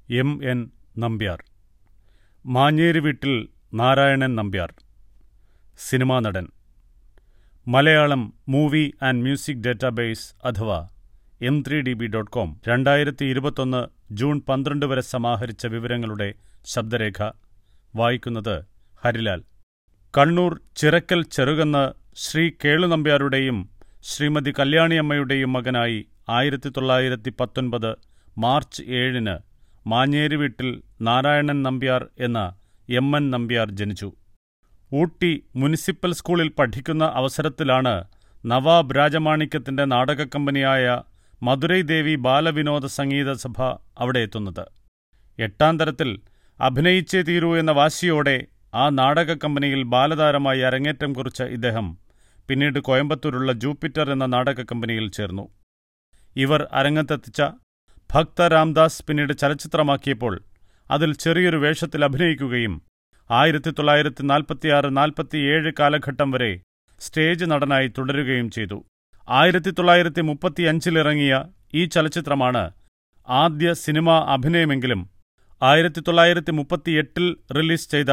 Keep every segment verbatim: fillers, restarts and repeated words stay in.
M N Nambiar. മാഞ്ഞേരി വീട്ടിൽ Narayanan Nambiar. Cinema നടൻ. Malayalam movie and music database അഥവാ M three D B dot com രണ്ടായിരത്തി ഇരുപത്തൊന്ന് ജൂൺ പന്ത്രണ്ട് വരെ സമാഹരിച്ച വിവരങ്ങളുടെ ശബ്ദരേഖ വായിക്കുന്നത് ഹരിലാൽ. കണ്ണൂർ ചിറക്കൽ ചെറുകന്ന് ശ്രീ കേളുനമ്പ്യാരുടെയും ശ്രീമതി കല്യാണിയമ്മയുടെയും മകനായി ആയിരത്തി തൊള്ളായിരത്തി പത്തൊൻപത് മാർച്ച് ഏഴിന് മാഞ്ഞേരി വീട്ടിൽ നാരായണൻ നമ്പ്യാർ എന്ന എം എൻ നമ്പ്യാർ ജനിച്ചു. ഊട്ടി മുനിസിപ്പൽ സ്കൂളിൽ പഠിക്കുന്ന അവസരത്തിലാണ് നവാബ് രാജമാണിക്യത്തിൻ്റെ നാടകക്കമ്പനിയായ മധുരൈ ദേവി ബാലവിനോദ സംഗീത സഭ അവിടെ എത്തുന്നത്. എട്ടാം തരത്തിൽ അഭിനയിച്ചേ തീരൂ എന്ന വാശിയോടെ ആ നാടകക്കമ്പനിയിൽ ബാലതാരമായി അരങ്ങേറ്റം കുറിച്ച ഇദ്ദേഹം പിന്നീട് കോയമ്പത്തൂരുള്ള ജൂപ്പിറ്റർ എന്ന നാടകക്കമ്പനിയിൽ ചേർന്നു. ഇവർ അരങ്ങത്തെത്തിച്ച ഭക്ത രാംദാസ് പിന്നീട് ചലച്ചിത്രമാക്കിയപ്പോൾ അതിൽ ചെറിയൊരു വേഷത്തിൽ അഭിനയിക്കുകയും ആയിരത്തി തൊള്ളായിരത്തി നാൽപ്പത്തിയാറ് നാൽപ്പത്തിയേഴ് കാലഘട്ടം വരെ സ്റ്റേജ് നടനായി തുടരുകയും ചെയ്തു. ആയിരത്തി തൊള്ളായിരത്തി മുപ്പത്തിയഞ്ചിലിറങ്ങിയ ഈ ചലച്ചിത്രമാണ് ആദ്യ സിനിമാ അഭിനയമെങ്കിലും ആയിരത്തി തൊള്ളായിരത്തി മുപ്പത്തിയെട്ടിൽ റിലീസ് ചെയ്ത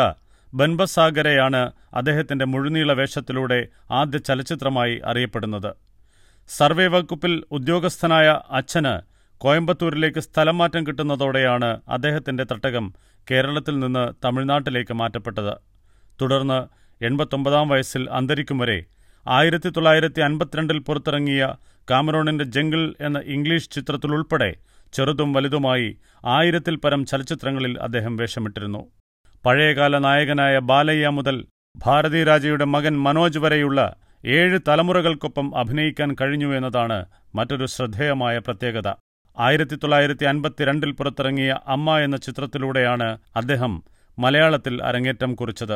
ബൻബസാഗരയാണ് അദ്ദേഹത്തിൻ്റെ മുഴുനീള വേഷത്തിലൂടെ ആദ്യ ചലച്ചിത്രമായി അറിയപ്പെടുന്നത്. സർവേ വകുപ്പിൽ ഉദ്യോഗസ്ഥനായ അച്ഛന് കോയമ്പത്തൂരിലേക്ക് സ്ഥലം മാറ്റം കിട്ടുന്നതോടെയാണ് അദ്ദേഹത്തിൻ്റെ തട്ടകം കേരളത്തിൽ നിന്ന് തമിഴ്നാട്ടിലേക്ക് മാറ്റപ്പെട്ടത്. തുടർന്ന് എൺപത്തൊമ്പതാം വയസ്സിൽ അന്തരിക്കും വരെ ആയിരത്തി തൊള്ളായിരത്തി അൻപത്തിരണ്ടിൽ പുറത്തിറങ്ങിയ കാമറൂണിൻ്റെ ജംഗിൾ എന്ന ഇംഗ്ലീഷ് ചിത്രത്തിലുൾപ്പെടെ ചെറുതും വലുതുമായി ആയിരത്തിൽ പരം ചലച്ചിത്രങ്ങളിൽ അദ്ദേഹം വേഷമിട്ടിരുന്നു. പഴയകാല നായകനായ ബാലയ്യ മുതൽ ഭാരതിരാജയുടെ മകൻ മനോജ് വരെയുള്ള ഏഴ് തലമുറകൾക്കൊപ്പം അഭിനയിക്കാൻ കഴിഞ്ഞു എന്നതാണ് മറ്റൊരു ശ്രദ്ധേയമായ പ്രത്യേകത. ആയിരത്തി തൊള്ളായിരത്തി അൻപത്തിരണ്ടിൽ പുറത്തിറങ്ങിയ അമ്മ എന്ന ചിത്രത്തിലൂടെയാണ് അദ്ദേഹം മലയാളത്തിൽ അരങ്ങേറ്റം കുറിച്ചത്.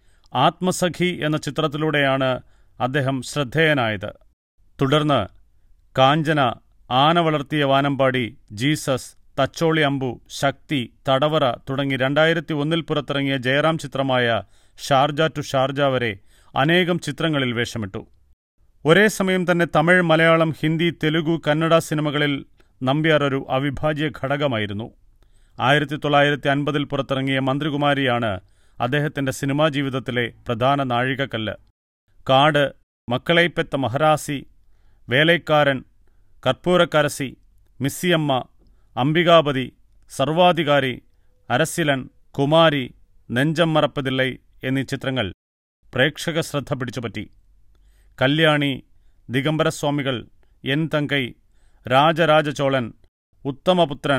ആത്മസഖി എന്ന ചിത്രത്തിലൂടെയാണ് അദ്ദേഹം ശ്രദ്ധേയനായത്. തുടർന്ന് കാഞ്ചന, ആന വളർത്തിയ വാനമ്പാടി, ജീസസ്, തച്ചോളി അമ്പു, ശക്തി, തടവറ തുടങ്ങി രണ്ടായിരത്തി ഒന്നിൽ പുറത്തിറങ്ങിയ ജയറാം ചിത്രമായ ഷാർജ ടു ഷാർജ വരെ അനേകം ചിത്രങ്ങളിൽ വേഷമിട്ടു. ഒരേ സമയം തന്നെ തമിഴ്, മലയാളം, ഹിന്ദി, തെലുഗു, കന്നഡ സിനിമകളിൽ നമ്പ്യാർ ഒരു അവിഭാജ്യ ഘടകമായിരുന്നു. ആയിരത്തി തൊള്ളായിരത്തി അൻപതിൽ പുറത്തിറങ്ങിയ മന്ത്രികുമാരിയാണ് അദ്ദേഹത്തിൻ്റെ സിനിമാ ജീവിതത്തിലെ പ്രധാന നാഴികക്കല്ല്. കാട്, മക്കളൈപ്പെത്ത മഹരാസി, വേലൈക്കാരൻ, കർപ്പൂരക്കരസി, മിസ്സിയമ്മ, അംബികാപതി, സർവാധികാരി, അരസിലൻ, കുമാരി, നെഞ്ചം മറപ്പതില്ലൈ എന്നീ ചിത്രങ്ങൾ പ്രേക്ഷക ശ്രദ്ധ പിടിച്ചുപറ്റി. കല്യാണി, ദിഗംബരസ്വാമികൾ, എൻ തങ്കൈ, രാജരാജചോളൻ, ഉത്തമപുത്രൻ,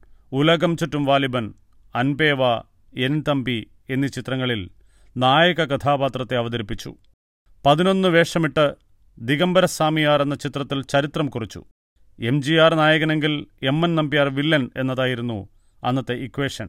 ഉലകം ചുറ്റും വാലിബൻ, അൻപേവ, എൻ തമ്പി എന്നീ ചിത്രങ്ങളിൽ നായക കഥാപാത്രത്തെ അവതരിപ്പിച്ചു. പതിനൊന്ന് വേഷമിട്ട് ദിഗംബരസ്വാമിയാർ എന്ന ചിത്രത്തിൽ ചരിത്രം കുറിച്ചു. എം ജി ആർ നായകനെങ്കിൽ എം എൻ നമ്പ്യാർ വില്ലൻ എന്നതായിരുന്നു അന്നത്തെ ഇക്വേഷൻ.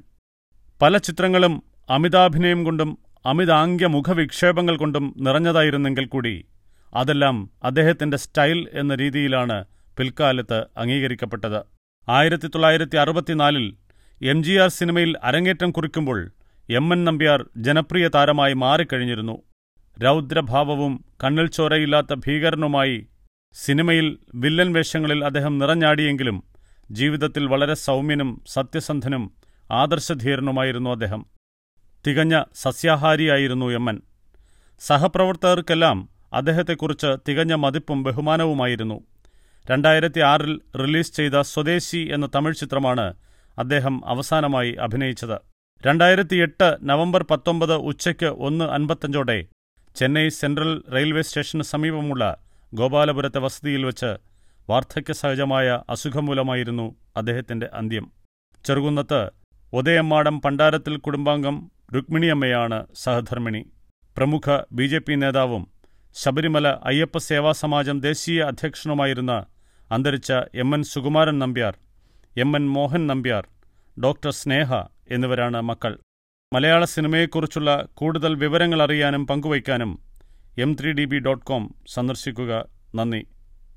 പല ചിത്രങ്ങളും അമിതാഭിനയം കൊണ്ടും അമിതാംഗ്യ മുഖവിക്ഷേപങ്ങൾ കൊണ്ടും നിറഞ്ഞതായിരുന്നെങ്കിൽ കൂടി അതെല്ലാം അദ്ദേഹത്തിൻ്റെ സ്റ്റൈൽ എന്ന രീതിയിലാണ് പിൽക്കാലത്ത് അംഗീകരിക്കപ്പെട്ടത്. ആയിരത്തി തൊള്ളായിരത്തി അറുപത്തിനാലിൽ എം ജി ആർ സിനിമയിൽ അരങ്ങേറ്റം കുറിക്കുമ്പോൾ എം എൻ നമ്പ്യാർ ജനപ്രിയ താരമായി മാറിക്കഴിഞ്ഞിരുന്നു. രൗദ്രഭാവവും കണ്ണിൽ ചോരയില്ലാത്ത ഭീകരനുമായി സിനിമയിൽ വില്ലൻ വേഷങ്ങളിൽ അദ്ദേഹം നിറഞ്ഞാടിയെങ്കിലും ജീവിതത്തിൽ വളരെ സൗമ്യനും സത്യസന്ധനും ആദർശധീരനുമായിരുന്നു അദ്ദേഹം. തികഞ്ഞ സസ്യാഹാരിയായിരുന്നു എം എൻ. സഹപ്രവർത്തകർക്കെല്ലാം അദ്ദേഹത്തെക്കുറിച്ച് തികഞ്ഞ മതിപ്പും ബഹുമാനവുമായിരുന്നു. രണ്ടായിരത്തി ആറിൽ റിലീസ് ചെയ്ത സ്വദേശി എന്ന തമിഴ് ചിത്രമാണ് അദ്ദേഹം അവസാനമായി അഭിനയിച്ചത്. രണ്ടായിരത്തി എട്ട് നവംബർ പത്തൊമ്പത് ഉച്ചയ്ക്ക് ഒന്ന് അൻപത്തഞ്ചോടെ ചെന്നൈ സെൻട്രൽ റെയിൽവേ സ്റ്റേഷന് സമീപമുള്ള ഗോപാലപുരത്തെ വസതിയിൽ വച്ച് വാർദ്ധക്യസഹജമായ അസുഖം മൂലമായിരുന്നു അദ്ദേഹത്തിൻ്റെ അന്ത്യം. ചെറുകുന്നത്ത് ഉദയമ്മാടം പണ്ടാരത്തിൽ കുടുംബാംഗം രുക്മിണിയമ്മയാണ് സഹധർമ്മിണി. പ്രമുഖ ബി ജെ പി നേതാവും ശബരിമല അയ്യപ്പ സേവാ സമാജം ദേശീയ അധ്യക്ഷനുമായിരുന്ന അന്തരിച്ച M N Sukumaran Nambiar, M N Mohan Nambiar, doctor Sneha എന്നിവരാണ് മക്കൾ. മലയാള സിനിമയെക്കുറിച്ചുള്ള കൂടുതൽ വിവരങ്ങൾ അറിയാനും പങ്കുവയ്ക്കാനും M three D B dot com സന്ദർശിക്കുക. നന്ദി.